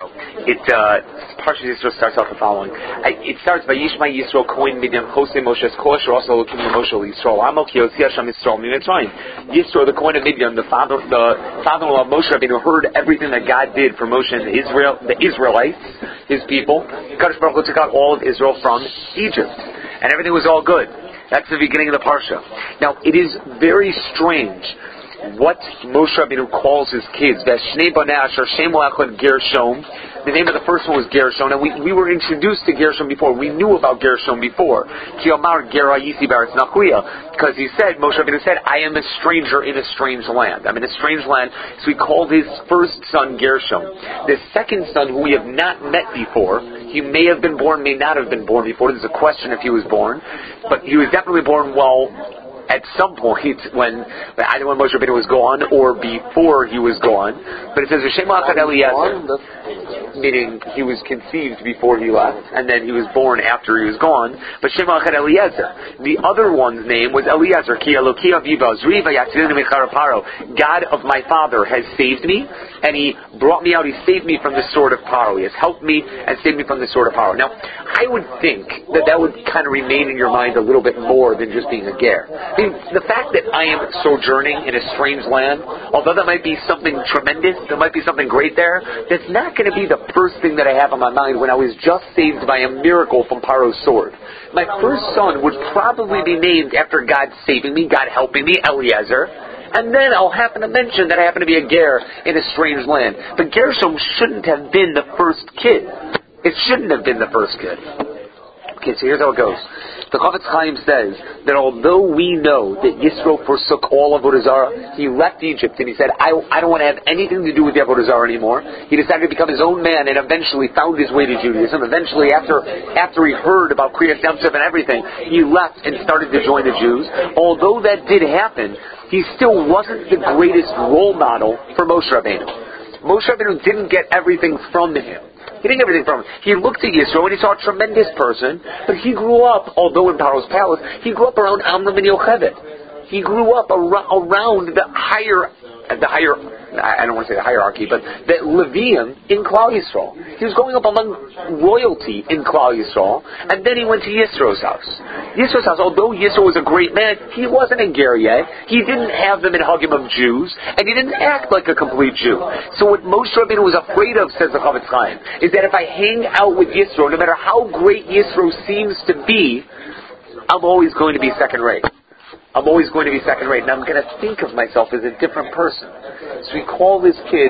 It Parshat Yisro starts out the following. It starts by Yishma Yisro Kohen Midian Chosei Moshe's Kosher also looking at Moshe Yisrael Amok Yossi Hashem Yisrael Mitzrayim. Yisro the Kohen of Midian, the father-in-law of Moshe Rabbeinu, heard everything that God did for Moshe and the Israelites, his people. Kadosh Baruch Hu took out all of Israel from Egypt, and everything was all good. That's the beginning of the parsha. Now it is very strange what Moshe Rabbeinu calls his kids. Veshnei Banei Asher Shemo Echad Gershom. The name of the first one was Gershom, and we were introduced to Gershom before. We knew about Gershom before. Ki Omar Gera Yisi Baretz Nachuya, because he said, Moshe Rabbeinu said, I am a stranger in a strange land. I'm in a strange land. So he called his first son Gershom. The second son, who we have not met before, he may have been born, may not have been born before. There's a question if he was born, but he was definitely born at some point either when Moshe Rabbeinu was gone or before he was gone. But it says Hashem Echad Eliezer, meaning he was conceived before he left, and then he was born after he was gone. But Shem Echad Eliezer. The other one's name was Eliezer. Ki Eloki Avi Vazri Vayatziluni Mechara Paro. God of my father has saved me, and he brought me out. He saved me from the sword of Paro. He has helped me and saved me from the sword of Paro. Now, I would think that would kind of remain in your mind a little bit more than just being a ger. I mean, the fact that I am sojourning in a strange land, although that might be something tremendous, there might be something great there, that's not going to be the first thing that I have on my mind when I was just saved by a miracle from Paro's sword. My first son would probably be named after God saving me, God helping me, Eliezer, and then I'll happen to mention that I happen to be a ger in a strange land. But Gershom shouldn't have been the first kid. It shouldn't have been the first kid. Okay, so here's how it goes. The Chafetz Chaim says that although we know that Yisro forsook all Avodah Zarah, he left Egypt and he said, I don't want to have anything to do with the Avodah Zarah anymore. He decided to become his own man and eventually found his way to Judaism. Eventually, after he heard about Kriyas Yamsuf and everything, he left and started to join the Jews. Although that did happen, he still wasn't the greatest role model for Moshe Rabbeinu. Moshe Rabbeinu didn't get everything from him. He didn't get everything from him. He looked at Yisro and he saw a tremendous person, but he grew up, although in Paro's palace, he grew up around Amram and Yocheved. He grew up around the higher, I don't want to say the hierarchy, but the Levium in Klal Yisrael. He was going up among royalty in Klal Yisrael, and then he went to Yisro's house. Yisro's house, although Yisro was a great man, he wasn't a ger yet. He didn't have them in Hagim of Jews, and he didn't act like a complete Jew. So what Moshe Rabbeinu was afraid of, says the Chafetz Chaim, is that if I hang out with Yisro, no matter how great Yisro seems to be, I'm always going to be second rate. I'm always going to be second rate, and I'm going to think of myself as a different person. So he called his kid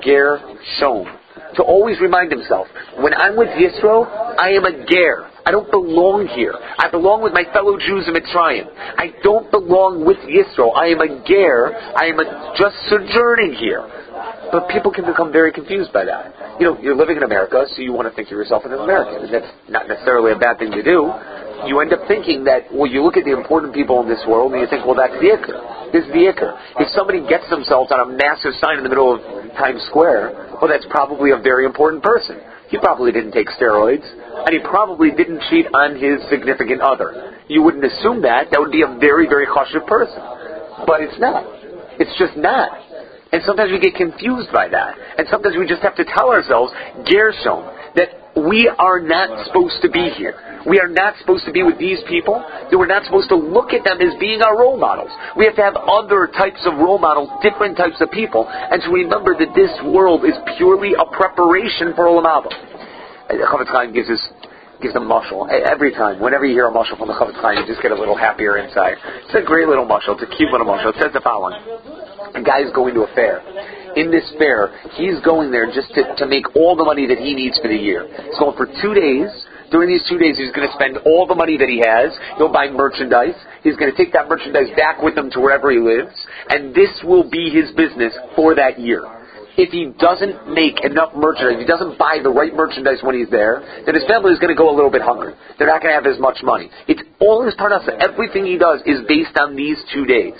Gershom, to always remind himself, when I'm with Yisro, I am a ger. I don't belong here. I belong with my fellow Jews in Mitzrayim. I don't belong with Yisro. I am a ger. I am just sojourning here. But people can become very confused by that. You're living in America, so you want to think of yourself as an American. And that's not necessarily a bad thing to do. You end up thinking that, you look at the important people in this world and you think, that's the Iker. This is the Iker. If somebody gets themselves on a massive sign in the middle of Times Square, that's probably a very important person. He probably didn't take steroids, and he probably didn't cheat on his significant other. You wouldn't assume that. That would be a very, very chashuv person. But it's not. It's just not. And sometimes we get confused by that. And sometimes we just have to tell ourselves, Gershom, that we are not supposed to be here. We are not supposed to be with these people. That we're not supposed to look at them as being our role models. We have to have other types of role models, different types of people, and to remember that this world is purely a preparation for Olam Haba. The Chafetz Chaim gives a mashal. Every time, whenever you hear a mashal from the Chafetz Chaim, you just get a little happier inside. It's a great little mashal. It's a cute little mashal. It says the following. A guy is going to a fair. In this fair, he's going there just to make all the money that he needs for the year. He's going for 2 days. During these 2 days, he's going to spend all the money that he has. He'll buy merchandise. He's going to take that merchandise back with him to wherever he lives. And this will be his business for that year. If he doesn't make enough merchandise, if he doesn't buy the right merchandise when he's there, then his family is going to go a little bit hungry. They're not going to have as much money. It's all his parnasa. Everything he does is based on these 2 days.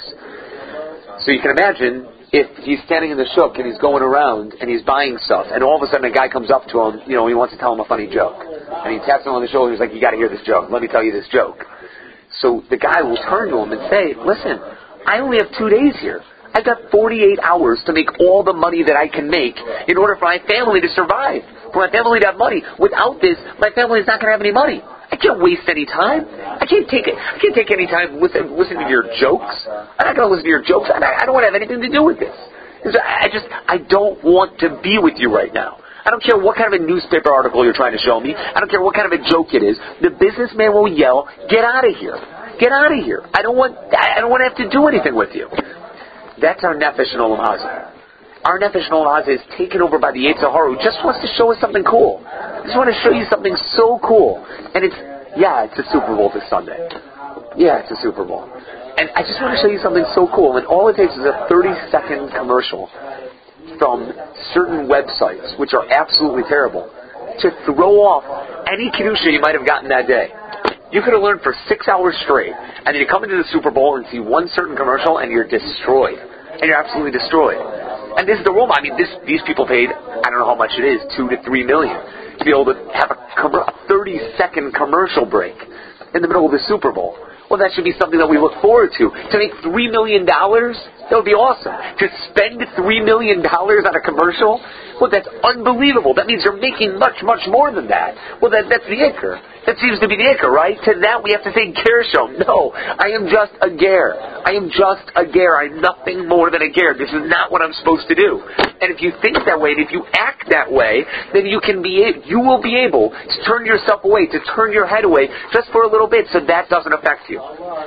So you can imagine if he's standing in the shuk and he's going around and he's buying stuff, and all of a sudden a guy comes up to him, he wants to tell him a funny joke. And he taps him on the shoulder and he's like, you got to hear this joke. Let me tell you this joke. So the guy will turn to him and say, listen, I only have 2 days here. I've got 48 hours to make all the money that I can make in order for my family to survive. for my family to have money. Without this, my family is not going to have any money. I can't waste any time. I can't take any time listening to your jokes. I'm not going to listen to your jokes. I don't want to have anything to do with this. I don't want to be with you right now. I don't care what kind of a newspaper article you're trying to show me. I don't care what kind of a joke it is. The businessman will yell, "Get out of here! Get out of here! I don't want to have to do anything with you." That's our nefesh and olam hazeh. Our nefesh and olam hazeh is taken over by the Yetzer Hara, who just wants to show us something cool. I just want to show you something so cool. And it's a Super Bowl this Sunday. Yeah, it's a Super Bowl. And I just want to show you something so cool. And all it takes is a 30-second commercial from certain websites, which are absolutely terrible, to throw off any kedusha you might have gotten that day. You could have learned for 6 hours straight, and then you come into the Super Bowl and see one certain commercial, and you're destroyed. And you're absolutely destroyed. And this is the role. I mean, these people paid, I don't know how much it is, $2 to $3 million, to be able to have a 30-second commercial break in the middle of the Super Bowl. Well, that should be something that we look forward to. To make $3 million, that would be awesome. To spend $3 million on a commercial, well, that's unbelievable. That means you're making much, much more than that. Well, that's the ikr. That seems to be the ikr, right? To that we have to say gershom. No, I am just a ger. I am just a ger. I'm nothing more than a ger. This is not what I'm supposed to do. And if you think that way, and if you act that way, then you will be able to turn yourself away, to turn your head away just for a little bit, so that doesn't affect you.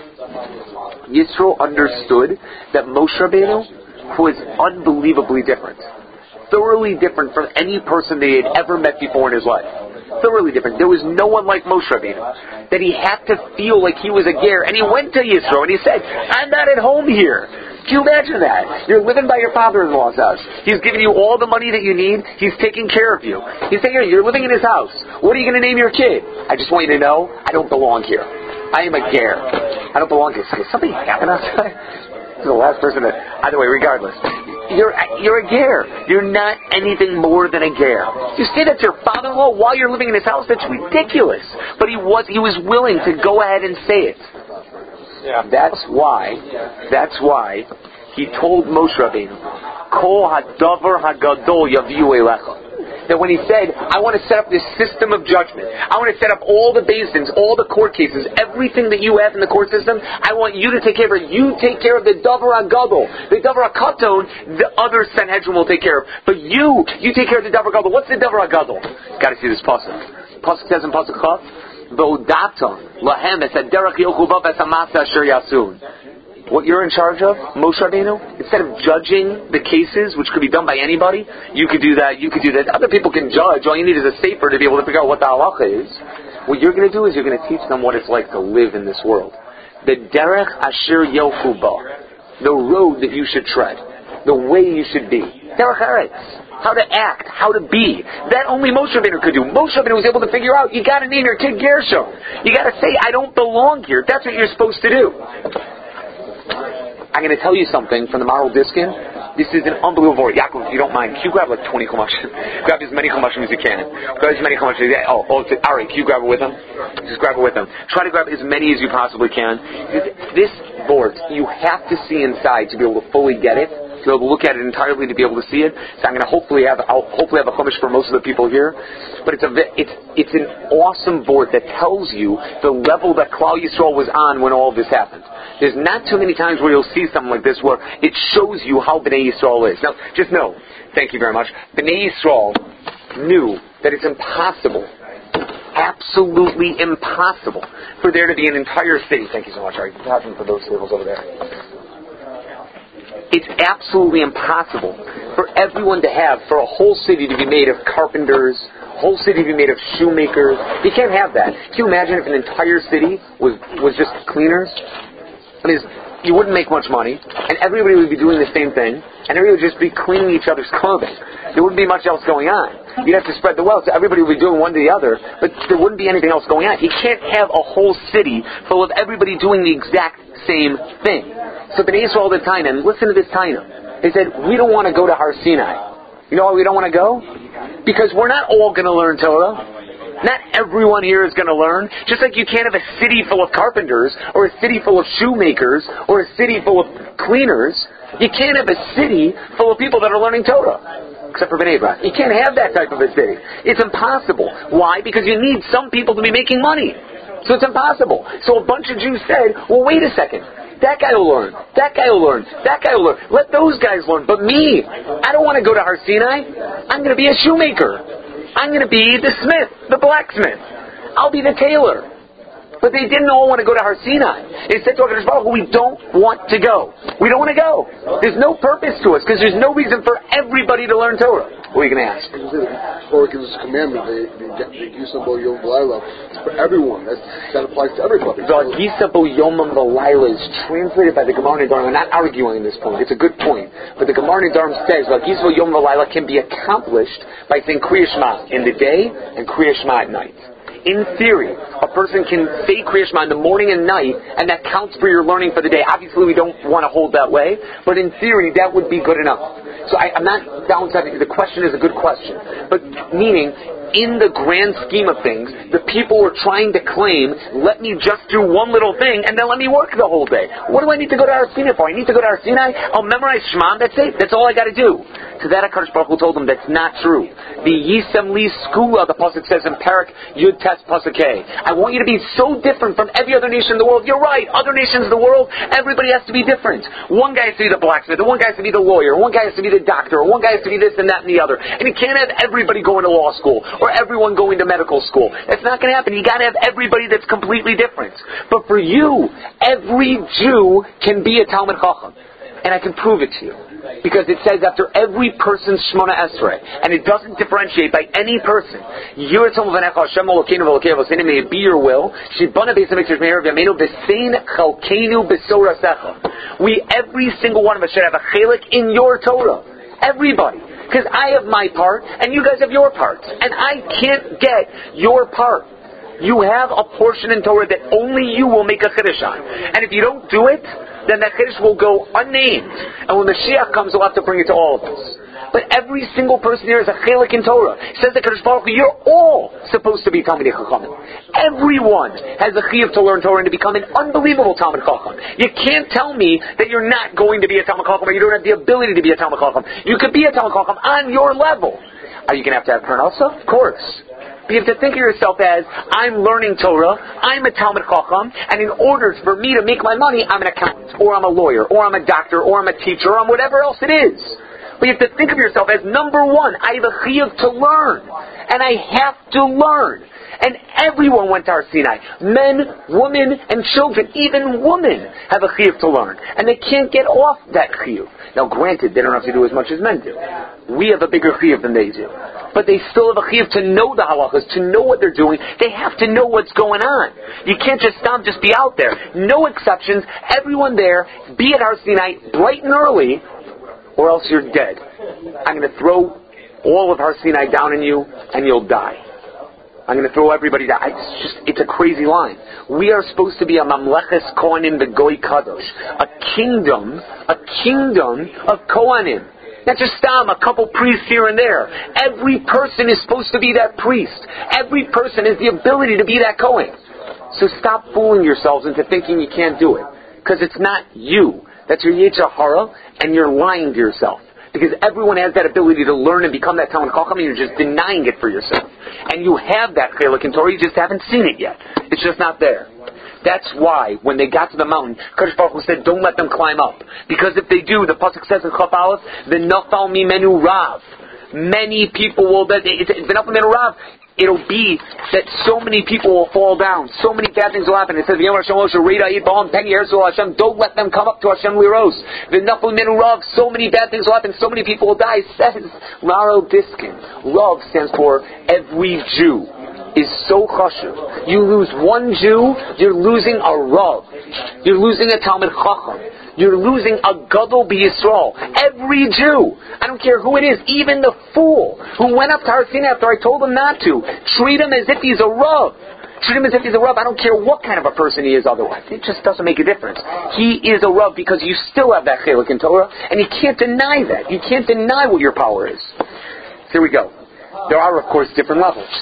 Yisro understood that Moshe Rabbeinu was unbelievably different. Thoroughly different from any person that he had ever met before in his life. Thoroughly different. There was no one like Moshe Rabbeinu. That he had to feel like he was a ger. And he went to Yisro and he said, "I'm not at home here." Can you imagine that? You're living by your father-in-law's house. He's giving you all the money that you need. He's taking care of you. He's saying, "You're living in his house. What are you going to name your kid?" "I just want you to know, I don't belong here. I am a ger. I don't belong here." Is something happened outside? This is the last person that... Either way, regardless. You're a ger. You're not anything more than a ger. You say that to your father-in-law while you're living in his house? That's ridiculous. But he was willing to go ahead and say it. Yeah. That's why he told Moshe Rabbeinu, "Kol hadavar hagadol yaviu elecha." That when he said, "I want to set up this system of judgment. I want to set up all the basins, all the court cases, everything that you have in the court system, I want you to take care of it. You take care of the davar hagadol. The davar hakaton, the other Sanhedrin will take care of. But you take care of the davar hagadol." What's the davar hagadol? Got to see this pasuk. Pasuk says in pasuk Chav, "V'odaton lahem es haderech yochuvav es hamasa asher yasun." What you're in charge of, Moshe Rabbeinu, instead of judging the cases, which could be done by anybody, you could do that, other people can judge. All you need is a sefer to be able to figure out what the halacha is. What you're going to do is you're going to teach them what it's like to live in this world. The derech asher yochu ba, the road that you should tread, the way you should be. Derech eretz, how to act, how to be. That only Moshe Rabbeinu could do. Moshe Rabbeinu was able to figure out, you got to name your kid Gershom. You got to say, "I don't belong here." That's what you're supposed to do. I'm going to tell you something from the Maral Diskin. This is an unbelievable word. Yaakov, if you don't mind, can you grab like 20 chumashim? Grab as many chumashim as you can. Grab as many chumashim. Ari, can you grab it with him? Just grab it with him. Try to grab as many as you possibly can. This board, you have to see inside to be able to fully get it. To be able to look at it entirely, to be able to see it. So I'm going to hopefully have a chumash for most of the people here. But it's an awesome board that tells you the level that Klal Yisrael was on when all of this happened. There's not too many times where you'll see something like this where it shows you how Bnei Yisrael is. Now, just know, thank you very much, Bnei Yisrael knew that it's impossible, absolutely impossible, for there to be an entire city. Thank you so much, Ari. Pass them for those tables over there. It's absolutely impossible for everyone for a whole city to be made of carpenters, a whole city to be made of shoemakers. You can't have that. Can you imagine if an entire city was just cleaners? I mean, you wouldn't make much money, and everybody would be doing the same thing, and everybody would just be cleaning each other's clothing. There wouldn't be much else going on. You'd have to spread the wealth, so everybody would be doing one to the other, but there wouldn't be anything else going on. You can't have a whole city full of everybody doing the exact same thing. So Bnei Yisrael at the time, and listen to this Taina, they said, "We don't want to go to Har Sinai." You know why we don't want to go? Because we're not all going to learn Torah. Not everyone here is going to learn. Just like you can't have a city full of carpenters, or a city full of shoemakers, or a city full of cleaners. You can't have a city full of people that are learning Torah. except for Bnei Brak. You can't have that type of a city. It's impossible. Why? Because you need some people to be making money. So it's impossible. So a bunch of Jews said, well, wait a second. That guy will learn. That guy will learn. That guy will learn. Let those guys learn. But me, I don't want to go to Har Sinai. I'm going to be a shoemaker. I'm going to be the smith, the blacksmith. I'll be the tailor. But they didn't all want to go to Har Sinai. They said to HaKadosh Baruch Hu, we don't want to go. We don't want to go. There's no purpose to us because there's no reason for everybody to learn Torah. What are you going to ask? Torah gives us a commandment. They Gisa Bo Yom V'Layla. It's for everyone. That applies to everybody. The Gisa Bo Yom V'Layla is translated by the Gemara Nedarim. I'm not arguing this point. It's a good point. But the Gemara Nedarim says the Gisa Bo Yom V'Layla can be accomplished by saying Kriya Shema in the day and Kriya Shema at night. In theory, a person can say Kriya Shema in the morning and night, and that counts for your learning for the day. Obviously, we don't want to hold that way, but in theory, that would be good enough. So I'm not downside. The question is a good question, but meaning, in the grand scheme of things, the people were trying to claim, let me just do one little thing, and then let me work the whole day. What do I need to go to Har Sinai for? I need to go to Har Sinai, I'll memorize Shema, that's it. That's all I got to do. To that, HaKadosh Baruch Hu told them that's not true. The Yisem Li Skula, the Pasuk says in Parak Yud Tes Pasuk Hey. I want you to be so different from every other nation in the world. You're right. Other nations in the world, everybody has to be different. One guy has to be the blacksmith, one guy has to be the lawyer, one guy has to be the doctor, one guy has to be this and that and the other. And you can't have everybody going to law school or everyone going to medical school. That's not going to happen. You got to have everybody that's completely different. But for you, every Jew can be a Talmid Chacham. And I can prove it to you. Because it says after every person's Shemona Esrei, and it doesn't differentiate by any person. May it be your will. We, every single one of us, should have a chelik in your Torah. Everybody. Because I have my part, and you guys have your part. And I can't get your part. You have a portion in Torah that only you will make a chiddush on. And if you don't do it, then that chiddush will go unnamed. And when Mashiach comes, we'll have to bring it to all of us. But every single person here is a chelik in Torah. It says that HaKadosh Baruch Hu, you're all supposed to be Talmidei Chachamim. Everyone has a chiyuv to learn Torah and to become an unbelievable Talmid Chacham. You can't tell me that you're not going to be a Talmid Chacham or you don't have the ability to be a Talmid Chacham. You could be a Talmid Chacham on your level. Are you going to have parnasa? Of course. But you have to think of yourself as, I'm learning Torah, I'm a Talmid Chacham, and in order for me to make my money, I'm an accountant, or I'm a lawyer, or I'm a doctor, or I'm a teacher, or I'm whatever else it is. But you have to think of yourself as, number one, I have a chiyuv to learn, and I have to learn. And everyone went to Har Sinai. Men, women, and children, even women, have a chiyuv to learn. And they can't get off that chiyuv. Now granted, they don't have to do as much as men do. We have a bigger chiyuv than they do. But they still have a chiyuv to know the halachas, to know what they're doing. They have to know what's going on. You can't just stop, just be out there. No exceptions. Everyone there, be at Har Sinai bright and early, or else you're dead. I'm going to throw all of Har Sinai down on you, and you'll die. I'm going to throw everybody down. It's a crazy line. We are supposed to be a mamleches kohanim begoy kadosh, a kingdom of kohanim. Not just a couple priests here and there. Every person is supposed to be that priest. Every person has the ability to be that kohen. So stop fooling yourselves into thinking you can't do it, because it's not you. That's your Yetzer Hara, and you're lying to yourself. Because everyone has that ability to learn and become that Talmid Chacham, and you're just denying it for yourself. And you have that chelik in Torah, you just haven't seen it yet. It's just not there. That's why, when they got to the mountain, Kadosh Baruch Hu said, don't let them climb up. Because if they do, the Pasuk says in Chaf Aleph, V'nafal mimenu rav. Many people will, it's V'nafal mimenu rav. It'll be that so many people will fall down. So many bad things will happen. It says, don't let them come up to Hashem Liros. So many bad things will happen. So many people will die. It says, Raro Diskin. Rav stands for every Jew is so chashuv. You lose one Jew, you're losing a Rav. You're losing a Talmid Chacham. You're losing a Gadol B'Yisrael. Every Jew. I don't care who it is. Even the fool who went up to Har Sinai after I told him not to. Treat him as if he's a Rav. Treat him as if he's a Rav. I don't care what kind of a person he is otherwise. It just doesn't make a difference. He is a Rav because you still have that chelik in Torah, and you can't deny that. You can't deny what your power is. Here we go. There are, of course, different levels.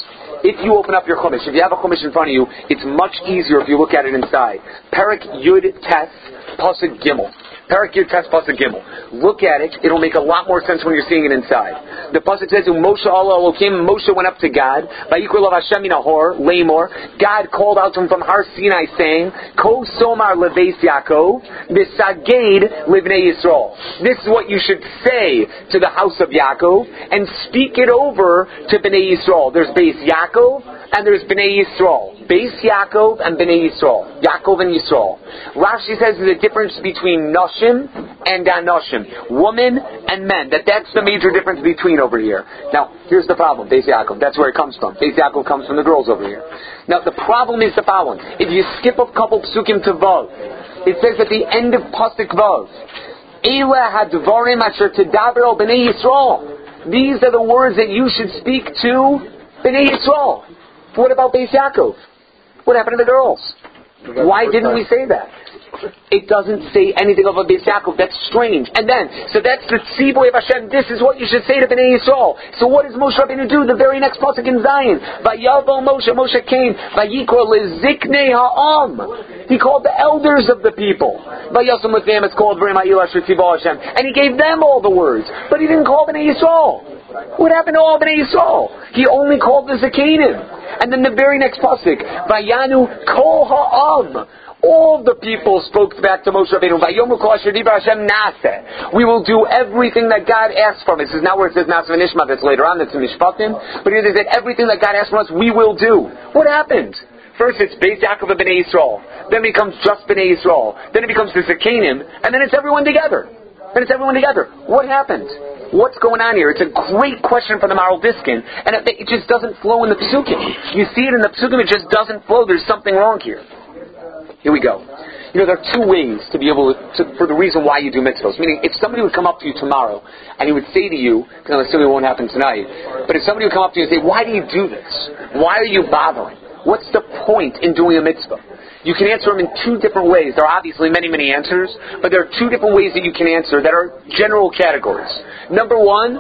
if you open up your Chumash, if you have a Chumash in front of you, it's much easier if you look at it inside. Perek Yud Tes Pasuk Gimel. Perek Yud Tes Pasuk Gimel. Look at it; it'll make a lot more sense when you're seeing it inside. The pasuk says, "Moshe Allah Elokim." Moshe went up to God. Vayikol of Hashem Minahor Lamor. God called out to him from Har Sinai, saying, "Ko Somar Leveis Yaakov B'Saged Livnei Yisrael." This is what you should say to the house of Yaakov, and speak it over to Bnei Yisrael. There's Beis Yaakov and there's Bnei Yisrael. Beis Yaakov and Bnei Yisrael. Yaakov and Yisrael. Rashi says there's a difference between Noshim and Anoshim. Woman and men. That's the major difference between over here. Now, here's the problem. Beis Yaakov. That's where it comes from. Beis Yaakov comes from the girls over here. Now, the problem is the following. If you skip a couple psukim to Vav, it says at the end of Pasuk Vav, Eila hadvarim asher tedaber al Bnei Yisrael. These are the words that you should speak to Bnei Yisrael. What about Beis Yaakov? What happened to the girls? Why didn't we say that? It doesn't say anything about Beis Yaakov. That's strange. And then, so that's the Tzivoy of Hashem. This is what you should say to Bnei Yisrael. So what does Moshe Rabbeinu do? The very next pasuk in Zion. Vayavo Moshe. Moshe came. Vayikol leziknei ha'am. He called the elders of the people. Vayosam with them. It's called V'rei Ma'il Asher Tzivo Hashem. And he gave them all the words. But he didn't call Bnei Yisrael. What happened to all Bnei Yisrael? He only called the Zakanim. And then the very next pasuk, Vayanu kol ha'am. All the people spoke back to Moshe Rabbeinu. Vayomu kol asher dibar Hashem naseh. We will do everything that God asked from us. This is not where it says Nasa v'nishma. That's later on. That's in Mishpatim. But here they said everything that God asked from us, we will do. What happened? First it's Beis Yaakov and Bnei Yisrael. Then it becomes just Bnei Yisrael. Then it becomes the Zakanim. And then it's everyone together. What happened? What's going on here? It's a great question for the Maral Diskin, and it just doesn't flow in the Psukim. You see it in the Psukim, it just doesn't flow. There's something wrong here. Here we go. There are two ways to be able to, for the reason why you do mitzvahs. Meaning, if somebody would come up to you tomorrow, and he would say to you, because I'm assuming it won't happen tonight, but if somebody would come up to you and say, why do you do this? Why are you bothering? What's the point in doing a mitzvah? You can answer them in two different ways. There are obviously many, many answers, but there are two different ways that you can answer that are general categories. Number one,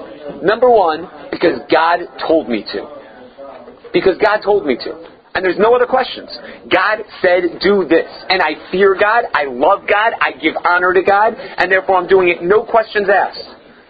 because God told me to. Because God told me to. And there's no other questions. God said, do this. And I fear God, I love God, I give honor to God, and therefore I'm doing it, no questions asked.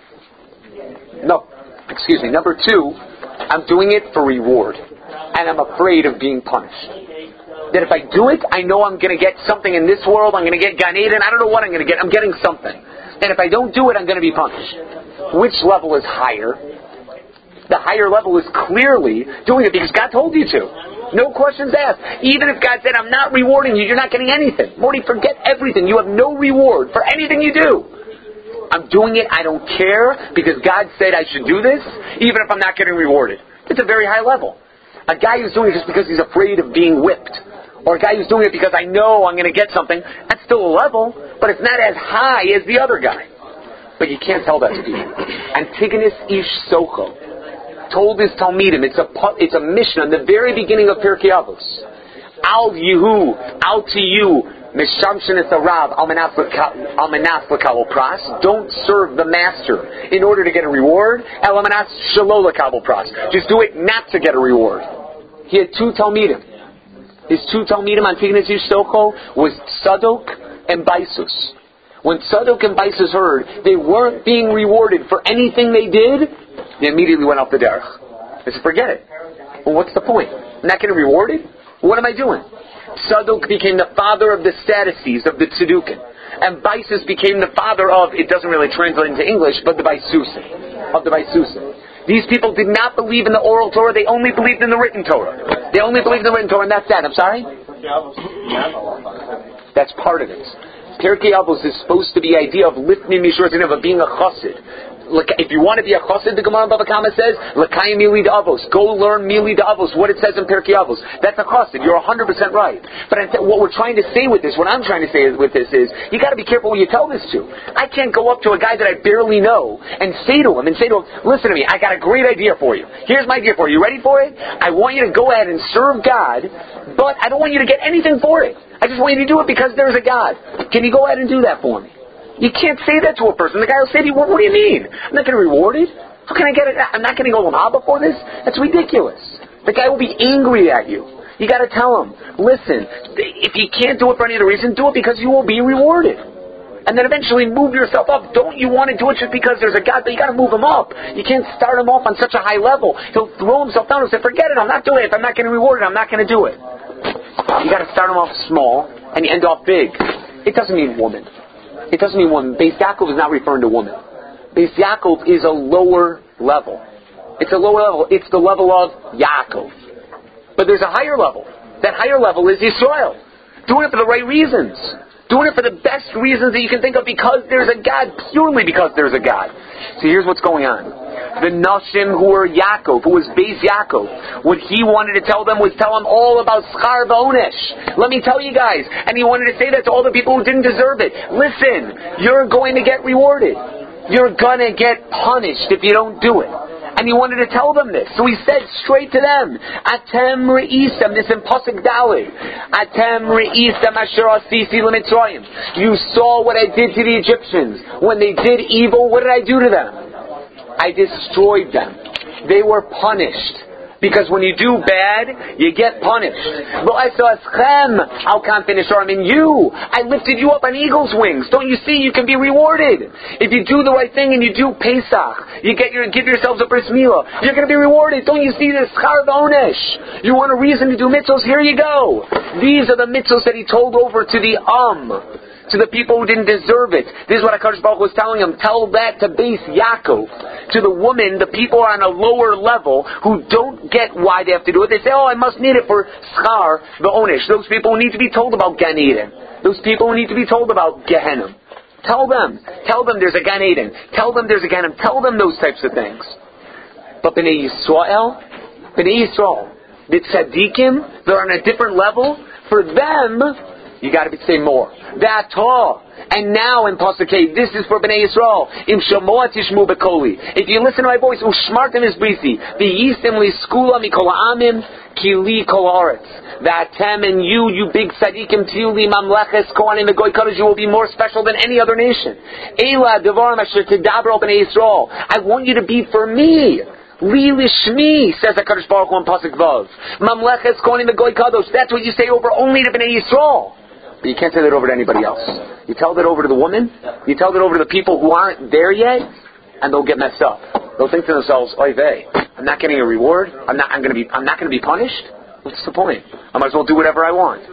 Number two, I'm doing it for reward. And I'm afraid of being punished. That if I do it, I know I'm going to get something in this world. I'm going to get Gan Eden. I don't know what I'm going to get. I'm getting something. And if I don't do it, I'm going to be punished. Which level is higher? The higher level is clearly doing it because God told you to. No questions asked. Even if God said, I'm not rewarding you, you're not getting anything. Morty, forget everything. You have no reward for anything you do. I'm doing it. I don't care because God said I should do this, even if I'm not getting rewarded. It's a very high level. A guy who's doing it just because he's afraid of being whipped. Or a guy who's doing it because I know I'm going to get something, that's still a level, but it's not as high as the other guy. But you can't tell that to people. Antigonus Ish Socho told his Talmidim, it's a mission on the very beginning of Pirkei Avos. Al Yehu, al Tiyu, Mishamshin Rav, Almanas L'Kabel Pras. Don't serve the master in order to get a reward. Almanas Shelo L'Kabel Pras. Just do it not to get a reward. He had two Talmidim. His two Talmidim, Antigonus Ish Socho, was Tzadok and Baisus. When Tzadok and Baisus heard they weren't being rewarded for anything they did, they immediately went off the derech. They said, forget it. Well, what's the point? I'm not getting rewarded? What am I doing? Tzadok became the father of the Sadducees, of the Tzedukim. And Baisus became the father of, it doesn't really translate into English, but the Baisusim. Of the Baisusim. These people did not believe in the oral Torah, they only believed in the written Torah. They only believed in the written Torah, and that's that. I'm sorry? That's part of it. Pirkei Avos is supposed to be the idea of lifting mishur of being a chassid. If you want to be a chassid, the Gemara Bava Kama says, L'kayim mili d'avos. Go learn mili d'avos, what it says in Pirkei Avos. That's a chassid. You're 100% right. But what we're trying to say with this, what I'm trying to say with this is, you got to be careful who you tell this to. I can't go up to a guy that I barely know and say to him, listen to me, I got a great idea for you. Here's my idea for you. You ready for it? I want you to go ahead and serve God, but I don't want you to get anything for it. I just want you to do it because there's a God. Can you go ahead and do that for me? You can't say that to a person. The guy will say to you, what do you mean? I'm not going to reward it? How can I get it? I'm not getting olam haba for this? That's ridiculous. The guy will be angry at you. You got to tell him, listen, if you can't do it for any other reason, do it because you will be rewarded. And then eventually move yourself up. Don't you want to do it just because there's a God, but you got to move him up. You can't start him off on such a high level. He'll throw himself down and say, forget it, I'm not doing it. If I'm not getting rewarded, I'm not going to do it. You got to start him off small and you end off big. It doesn't mean woman. It doesn't mean woman. Beis Yaakov is not referring to woman. Beis Yaakov is a lower level. It's a lower level. It's the level of Yaakov. But there's a higher level. That higher level is Yisrael. Doing it for the right reasons. Doing it for the best reasons that you can think of because there's a God, purely because there's a God. So here's what's going on. The Nashim who were Yaakov, who was Beis Yaakov, what he wanted to tell them was tell them all about Schar V'Onesh. Let me tell you guys. And he wanted to say that to all the people who didn't deserve it. Listen, you're going to get rewarded. You're going to get punished if you don't do it. And he wanted to tell them this. So he said straight to them, Atem re'isam, this in Pasuk Daled. Atem re'isam asher asisi l'Mitzrayim. You saw what I did to the Egyptians. When they did evil, what did I do to them? I destroyed them. They were punished. Because when you do bad, you get punished. I'll can't finish. I mean, I lifted you up on eagle's wings. Don't you see? You can be rewarded. If you do the right thing and you do Pesach, give yourselves a bris milah. You're going to be rewarded. Don't you see this? Schar v'onesh. You want a reason to do mitzvos? Here you go. These are the mitzvos that he told over to the to the people who didn't deserve it. This is what HaKadosh Baruch Hu was telling him. Tell that to Beis Yaakov. To the woman, the people are on a lower level who don't get why they have to do it. They say, I must need it for Schar V'Onesh. Those people who need to be told about Gan Eden. Those people who need to be told about Gehenna. Tell them there's a Gan Eden. Tell them there's a Gehenna. Tell them those types of things. But Bnei Yisrael, the tzaddikim, they're on a different level. For them, you got to say more. And now in Pasuk K, this is for Bnei Yisrael. Im shamoa tishmu bekoli. If you listen to my voice, ushmartem is brisi. V'yistem li skula mikol ha'amim kili kol haaretz. V'atem and you big tzadikim tili mamleches kohanim v'goy kadosh, you will be more special than any other nation. Eila devarim asher tedabro Bnei Yisrael. I want you to be for me. Li lishmi, says HaKadosh Baruch Hu in Pasuk Vav. Mamleches kohanim v'goy kadosh. That's what you say over only to Bnei Yisrael. But you can't say that over to anybody else. You tell that over to the woman, you tell that over to the people who aren't there yet, and they'll get messed up. They'll think to themselves, oy vey, I'm not getting a reward, I'm not going to be punished? What's the point? I might as well do whatever I want.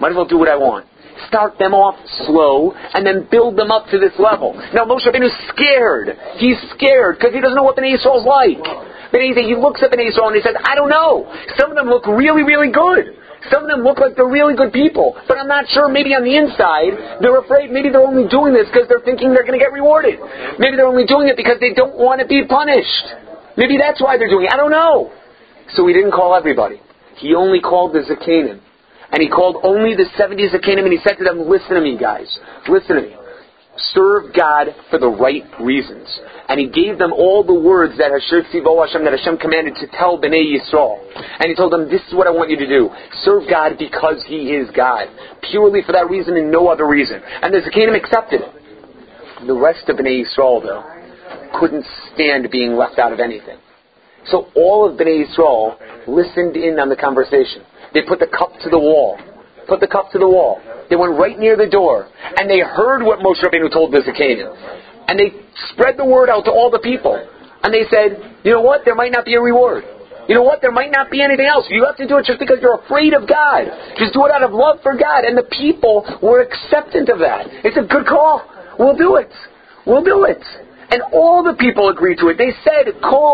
Start them off slow, and then build them up to this level. Now Moshe Rabbeinu's scared. He's scared, because he doesn't know what Bnei Yisrael's like. He looks at Bnei Yisrael and he says, I don't know. Some of them look really, really good. Some of them look like they're really good people, but I'm not sure. Maybe on the inside, they're afraid. Maybe they're only doing this because they're thinking they're going to get rewarded. Maybe they're only doing it because they don't want to be punished. Maybe that's why they're doing it. I don't know. So he didn't call everybody. He only called the Zakanim. And he called only the 70 Zakanim, and he said to them, listen to me, guys. Listen to me. Serve God for the right reasons. And he gave them all the words that Hashem commanded to tell Bnei Yisrael. And he told them, this is what I want you to do. Serve God because He is God. Purely for that reason and no other reason. And the Zakanim accepted it. The rest of Bnei Yisrael, though, couldn't stand being left out of anything. So all of Bnei Yisrael listened in on the conversation. They put the cup to the wall. They went right near the door. And they heard what Moshe Rabbeinu told the Zakanim. And they spread the word out to all the people. And they said, you know what? There might not be a reward. You know what? There might not be anything else. You have to do it just because you're afraid of God. Just do it out of love for God. And the people were acceptant of that. It's a good call. We'll do it. And all the people agreed to it. They said,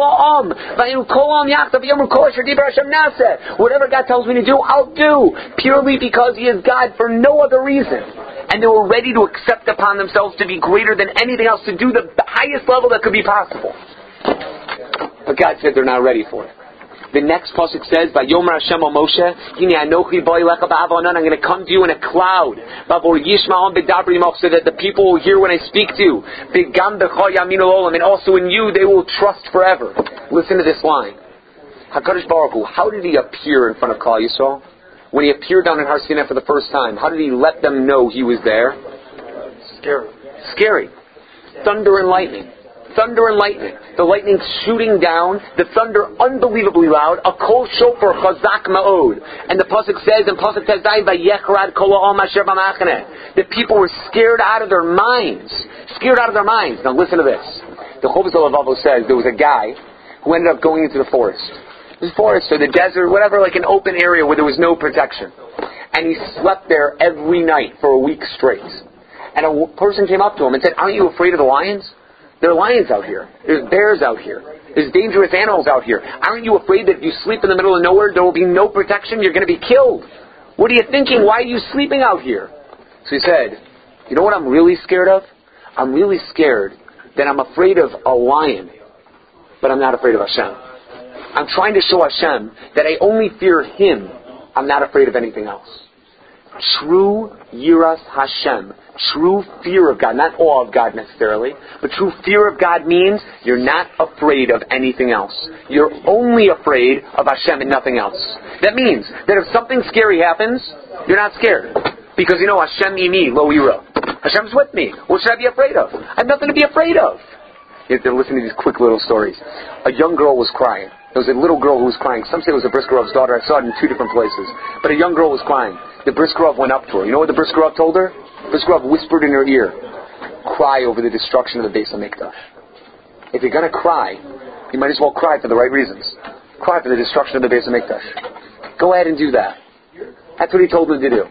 whatever God tells me to do, I'll do. Purely because He is God for no other reason. And they were ready to accept upon themselves to be greater than anything else, to do the highest level that could be possible. But God said they're not ready for it. The next pasuk says, "Vayomer Hashem al Moshe, Hine anochi bo elecha ba'avonon." I'm going to come to you in a cloud, so that the people will hear when I speak to you. And also in you they will trust forever. Listen to this line. HaKadosh Baruch Hu, how did He appear in front of Klal Yisrael? When He appeared down in Har Sinai for the first time, how did He let them know He was there? Scary. Thunder and lightning. thunder and lightning. The lightning shooting down, the thunder unbelievably loud, a kol shofar chazak ma'od. And the pasuk says in pasuk tezai vayechrad kol ha'am asher b'machaneh. The people were scared out of their minds. Scared out of their minds. Now listen to this. The Chovos HaLevavos says there was a guy who ended up going into the forest. The forest or the desert, whatever, like an open area where there was no protection. And he slept there every night for a week straight. And a person came up to him and said, "Aren't you afraid of the lions? There are lions out here. There's bears out here. There's dangerous animals out here. Aren't you afraid that if you sleep in the middle of nowhere, there will be no protection? You're going to be killed. What are you thinking? Why are you sleeping out here?" So he said, "You know what I'm really scared of? I'm really scared that I'm afraid of a lion, but I'm not afraid of Hashem. I'm trying to show Hashem that I only fear Him. I'm not afraid of anything else." True Yiras Hashem, true fear of God, not awe of God necessarily, but true fear of God means you're not afraid of anything else. You're only afraid of Hashem and nothing else. That means that if something scary happens, you're not scared. Because you know, Hashem imi lo ira. Hashem's with me. What should I be afraid of? I have nothing to be afraid of. You have to listen to these quick little stories. A young girl was crying. There was a little girl who was crying. Some say it was the Briskerov's daughter. I saw it in 2 different places. But a young girl was crying. The Briskerov went up to her. You know what the Briskerov told her? Briskerov whispered in her ear, "Cry over the destruction of the Beis HaMikdash. If you're going to cry, you might as well cry for the right reasons. Cry for the destruction of the Beis HaMikdash. Go ahead and do that." That's what he told her to do.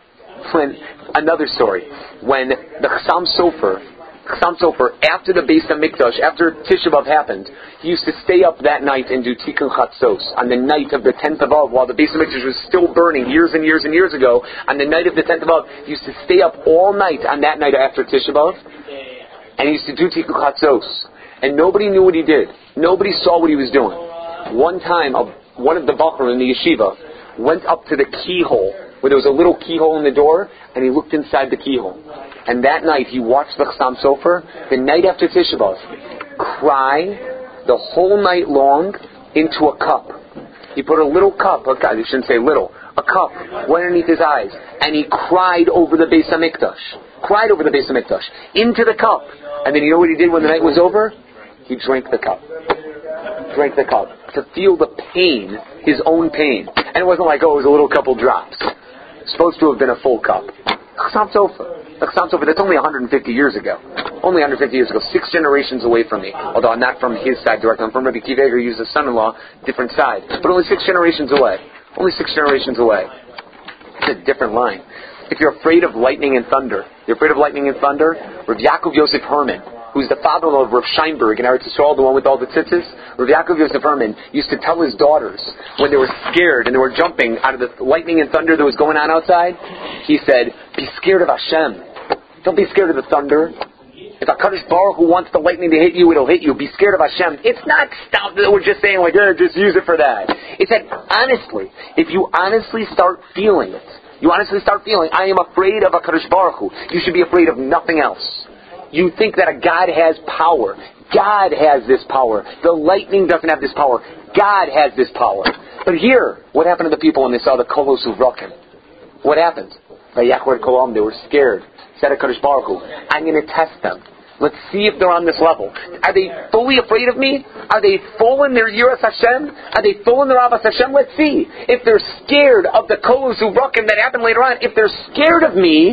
Another story. When the Chassam Sofer, after the Beis HaMikdash, after Tisha B'Av happened, he used to stay up that night and do Tikkun Chatzos on the night of the 10th of Av, while the Beis HaMikdash was still burning years and years and years ago. On the night of the 10th of Av, he used to stay up all night on that night after Tisha B'Av, and he used to do Tikkun Chatzos. And nobody knew what he did. Nobody saw what he was doing. One time, one of the Bachar in the yeshiva went up to the keyhole, where there was a little keyhole in the door, and he looked inside the keyhole. And that night, he watched the Chassam Sofer, the night after Tisha B'Av, cry the whole night long into a cup. He put a little cup, I shouldn't say little, a cup went underneath his eyes, and he cried over the Beis HaMikdash. Cried over the Beis HaMikdash, into the cup. And then you know what he did when the night was over? He drank the cup. Drank the cup. To feel the pain, his own pain. And it wasn't like, it was a little couple drops. It's supposed to have been a full cup. Chassam Sofer. That's only 150 years ago. Only 150 years ago. 6 generations away from me. Although I'm not from his side directly. I'm from Rabbi Akiva Eiger, who's his son-in-law, different side. But only 6 generations away. Only 6 generations away. It's a different line. If you're afraid of lightning and thunder, Rav Yaakov Yosef Herman, who's the father-in-law of Rav Scheinberg in Eretz Yisrael, the one with all the tzitzis, Rav Yaakov Yosef Herman used to tell his daughters when they were scared and they were jumping out of the lightning and thunder that was going on outside, he said, "Be scared of Hashem. Don't be scared of the thunder. If HaKadosh Baruch Hu wants the lightning to hit you, it'll hit you. Be scared of Hashem." It's not stuff that we're just saying, just use it for that. It's that, honestly, if you honestly start feeling it, I am afraid of HaKadosh Baruch Hu, you should be afraid of nothing else. You think that a God has power. God has this power. The lightning doesn't have this power. God has this power. But here, what happened to the people when they saw the Kolos Uvrakim? What happened? They were scared. Said HaKadosh Baruch Hu, I'm going to test them. Let's see if they're on this level. Are they fully afraid of me? Are they full in their Yiras Hashem? Are they full in their Avas Hashem? Let's see. If they're scared of the Kolos Uvrakim that happened later on, if they're scared of me,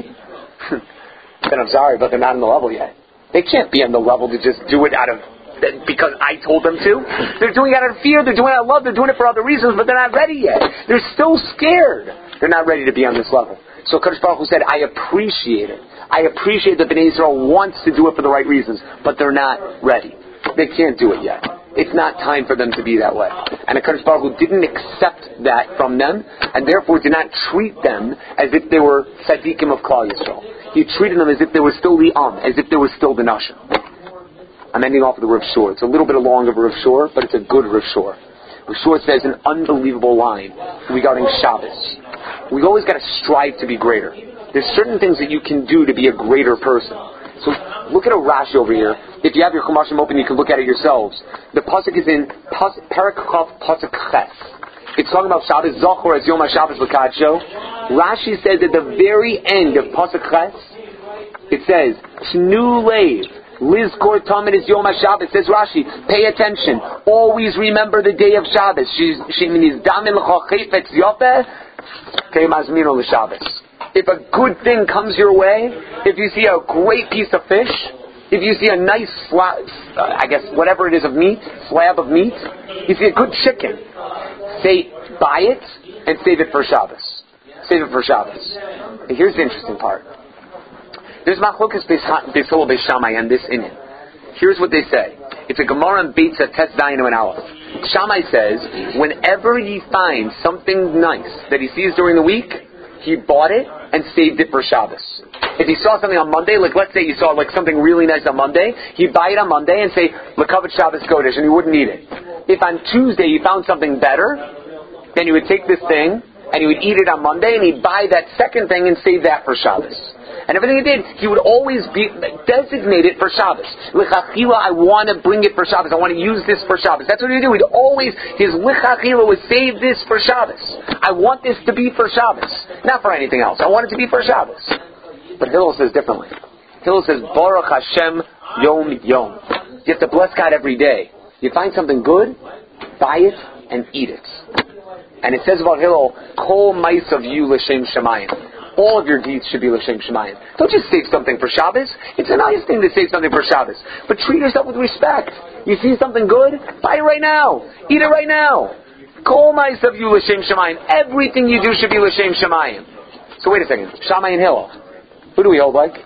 then I'm sorry, but they're not on the level yet. They can't be on the level to just do it because I told them to. They're doing it out of fear, they're doing it out of love, they're doing it for other reasons, but they're not ready yet. They're still scared. They're not ready to be on this level. So Kadosh Baruch Hu said, I appreciate it. I appreciate that Bnei Yisrael wants to do it for the right reasons, but they're not ready. They can't do it yet. It's not time for them to be that way. And Kadosh Baruch Hu didn't accept that from them, and therefore did not treat them as if they were tzaddikim of Klal Yisrael. He treated them as if they were still the as if they were still the Nashim. I'm ending off with the Rav Shor. It's a little bit long of a Rav Shor, but it's a good Rav Shor. Rav Shor says an unbelievable line regarding Shabbos. We've always got to strive to be greater. There's certain things that you can do to be a greater person. So look at a Rashi over here. If you have your Chumashim open, you can look at it yourselves. The pasuk is in Perek Chav pasuk Ches. It's talking about Shabbos Zachor as Yom HaShabbos L'Kadsho. Rashi says at the very end of pasuk Ches, it says, Tnu Leiv Lizkor Tamid is Yom HaShabbos. Says Rashi, pay attention. Always remember the day of Shabbos. If a good thing comes your way, if you see a great piece of fish, if you see a nice slab, whatever it is of meat, slab of meat, you see a good chicken, say, buy it and save it for Shabbos. Save it for Shabbos. And here's the interesting part. There's Machlokas Beis Hillel Beis Shammai and this inyan. Here's what they say. It's a Gemara in Beitza Tes Dayinu and Aleph. Shammai says, whenever he finds something nice that he sees during the week, he bought it and saved it for Shabbos. If he saw something on Monday, like let's say you saw like something really nice on Monday, he'd buy it on Monday and say, L'kavet Shabbos Kodesh, and he wouldn't eat it. If on Tuesday he found something better, then he would take this thing and he would eat it on Monday and he'd buy that second thing and save that for Shabbos. And everything he did, he would always designate it for Shabbos. L'chachila, I want to bring it for Shabbos. I want to use this for Shabbos. That's what he would do. He'd always, his l'chachila was save this for Shabbos. I want this to be for Shabbos. Not for anything else. I want it to be for Shabbos. But Hillel says differently. Hillel says, Baruch Hashem Yom Yom. You have to bless God every day. You find something good, buy it and eat it. And it says about Hillel, Kol Mais of you l'shem shemayim. All of your deeds should be l'shem shemayim. Don't just save something for Shabbos. It's a nice thing to save something for Shabbos. But treat yourself with respect. You see something good? Buy it right now. Eat it right now. Kol Mais of you l'shem shemayim. Everything you do should be l'shem shemayim. So wait a second. Shammai and Hillel. Who do we hold like?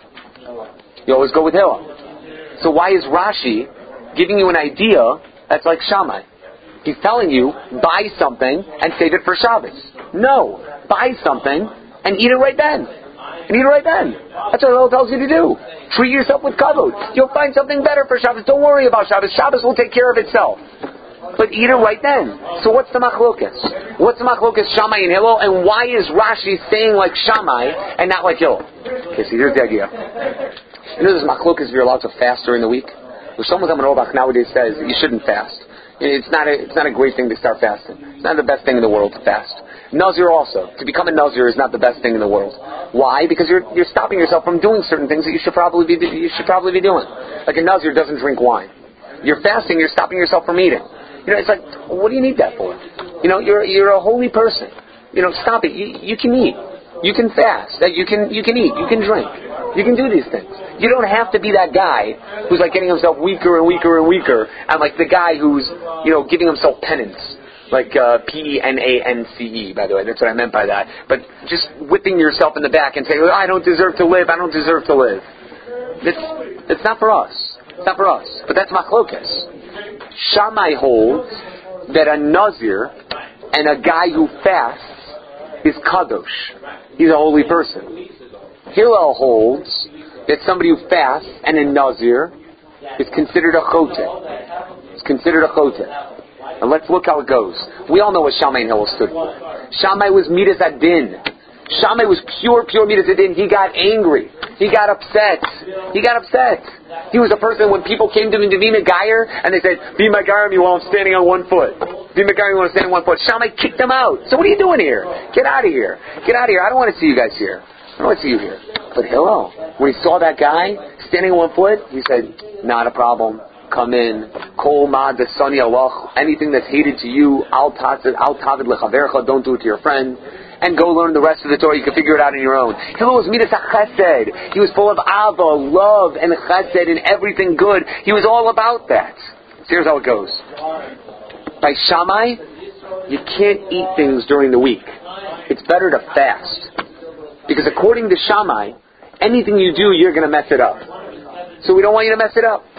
You always go with Hillel. So why is Rashi giving you an idea that's like Shammai? He's telling you, buy something and save it for Shabbos. No. Buy something and eat it right then. And eat it right then. That's what Hillel tells you to do. Treat yourself with kavod. You'll find something better for Shabbos. Don't worry about Shabbos. Shabbos will take care of itself. But eat it right then. So what's the machlokas? What's the machlokas Shammai and Hillel? And why is Rashi saying like Shammai and not like Hillel? Okay, so here's the idea. You know there's machlokas if you're allowed to fast during the week? Well, Shlomo Zalman Auerbach nowadays says you shouldn't fast. It's not a great thing to start fasting. It's not the best thing in the world to fast. Nazir also. To become a Nazir is not the best thing in the world. Why? Because you're stopping yourself from doing certain things that you should probably be doing. Like a Nazir doesn't drink wine. You're fasting, you're stopping yourself from eating. You know, it's like, what do you need that for? You know, you're a holy person. You know, stop it. You can eat. You can fast. You can eat. You can drink. You can do these things. You don't have to be that guy who's like getting himself weaker and weaker and weaker, and like the guy who's, you know, giving himself penance. Like PENANCE, by the way. That's what I meant by that. But just whipping yourself in the back and saying, I don't deserve to live. I don't deserve to live. It's not for us. It's not for us. But that's machlokas. Shammai holds that a Nazir and a guy who fasts is kadosh. He's a holy person. Hillel holds that somebody who fasts and a Nazir is considered a choteh. It's considered a choteh. And let's look how it goes. We all know what Shammai and Hillel stood for. Shammai was midas adin. Shammai was pure midas adin. He got angry. He got upset. He was a person when people came to him to be Megayer and they said, be Megayer me while I'm standing on one foot. Be Megayer me while I'm standing on one foot. Shammai kicked him out. So what are you doing here? Get out of here. Get out of here. I don't want to see you guys here. I don't want to see you here. But Hillel, when he saw that guy standing on one foot, he said, not a problem. Come in. Kol ma desani Allah. Anything that's hated to you, al tavid lechavercha. Don't do it to your friend. And go learn the rest of the Torah. You can figure it out on your own. Hillel was midas chesed. He was full of ava, love, and chesed, and everything good. He was all about that. So here's how it goes. By Shammai, you can't eat things during the week. It's better to fast. Because according to Shammai, anything you do, you're going to mess it up. So we don't want you to mess it up.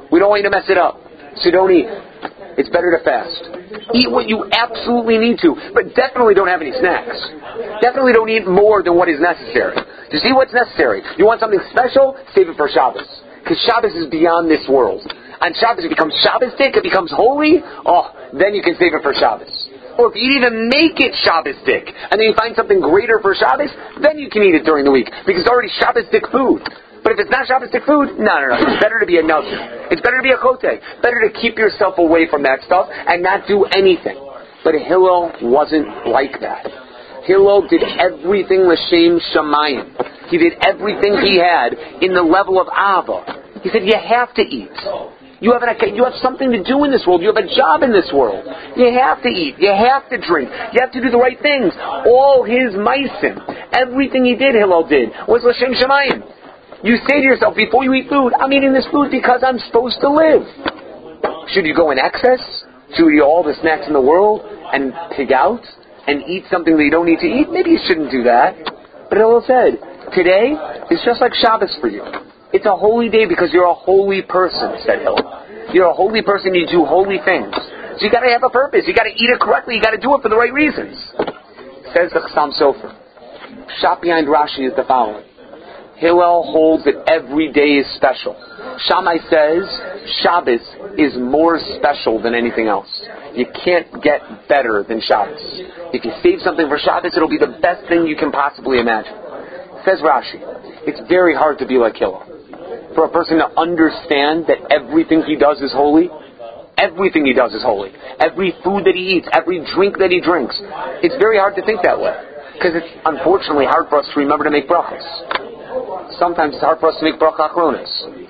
So don't eat. It's better to fast. Eat what you absolutely need to, but definitely don't have any snacks. Definitely don't eat more than what is necessary. You see what's necessary? You want something special? Save it for Shabbos. Because Shabbos is beyond this world. On Shabbos it becomes Shabbos-dik, it becomes holy. Oh, then you can save it for Shabbos. Or if you even make it Shabbos-dik, and then you find something greater for Shabbos, then you can eat it during the week. Because it's already Shabbos-dik food. But if it's not Shabbos-dik food, no. It's better to be a Nazir. It's better to be a Choteh. Better to keep yourself away from that stuff and not do anything. But Hillel wasn't like that. Hillel did everything l'shem shamayim. He did everything he had in the level of Ava. He said, you have to eat. You have something to do in this world. You have a job in this world. You have to eat. You have to drink. You have to do the right things. All his meisim, everything he did, Hillel did, was l'shem shamayim. You say to yourself, before you eat food, I'm eating this food because I'm supposed to live. Should you go in excess? Should you eat all the snacks in the world and pig out and eat something that you don't need to eat? Maybe you shouldn't do that. But Hillel said, today is just like Shabbos for you. It's a holy day because you're a holy person, said Hillel. You're a holy person, you do holy things. So you gotta have a purpose, you gotta eat it correctly, you gotta do it for the right reasons. Says the Chassam Sofer. Shot behind Rashi is the following. Hillel holds that every day is special. Shammai says Shabbos is more special than anything else. You can't get better than Shabbos. If you save something for Shabbos, it'll be the best thing you can possibly imagine. Says Rashi, it's very hard to be like Hillel. For a person to understand that everything he does is holy, everything he does is holy. Every food that he eats, every drink that he drinks, it's very hard to think that way. Because it's unfortunately hard for us to remember to make brachas. Sometimes it's hard for us to make bracha achronos.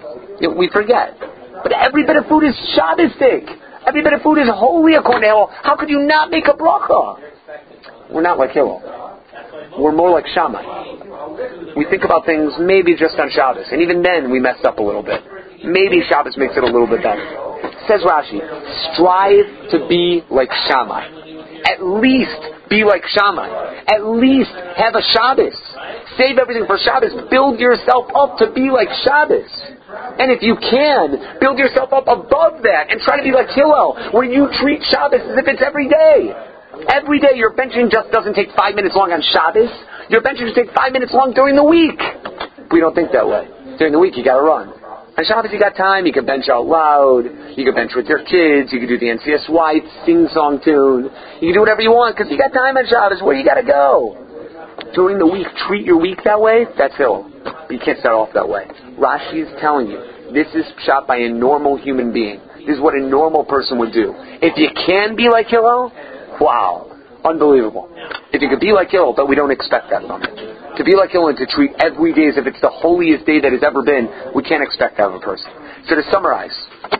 We forget. But every bit of food is Shabbosdik. Every bit of food is holy according to Hillel. How could you not make a bracha? We're not like Hillel. We're more like Shammai. We think about things maybe just on Shabbos, and even then we mess up a little bit. Maybe Shabbos makes it a little bit better. Says Rashi, strive to be like Shammai. At least be like Shammai. At least have a Shabbos. Save everything for Shabbos. Build yourself up to be like Shabbos. And if you can, build yourself up above that and try to be like Hillel, where you treat Shabbos as if it's every day. Every day your benching just doesn't take 5 minutes long on Shabbos. Your benching just takes 5 minutes long during the week. We don't think that way. During the week you gotta run. On Shabbos you got time, you can bench out loud, you can bench with your kids, you can do the NCSY sing-song tune, you can do whatever you want because you got time on Shabbos. Where you gotta go? During the week, treat your week that way, that's Hillel. But you can't start off that way. Rashi is telling you, this is shot by a normal human being. This is what a normal person would do. If you can be like Hillel, wow, unbelievable. If you could be like Hillel, but we don't expect that from you. To be like Hillel and to treat every day as if it's the holiest day that has ever been, we can't expect that of a person. So to summarize,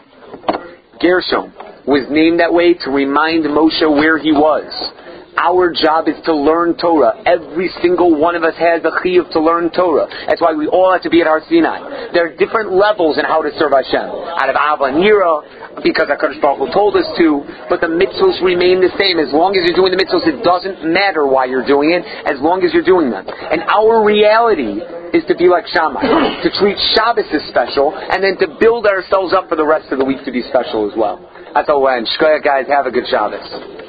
Gershom was named that way to remind Moshe where he was. Our job is to learn Torah. Every single one of us has a chiyuv to learn Torah. That's why we all have to be at Har Sinai. There are different levels in how to serve Hashem. Out of Ava and Yira, because HaKadosh Baruch Hu told us to, but the mitzvos remain the same. As long as you're doing the mitzvos, it doesn't matter why you're doing it, as long as you're doing them. And our reality is to be like Shammai, to treat Shabbos as special, and then to build ourselves up for the rest of the week to be special as well. That's all. Shkoyach, guys. Have a good Shabbos.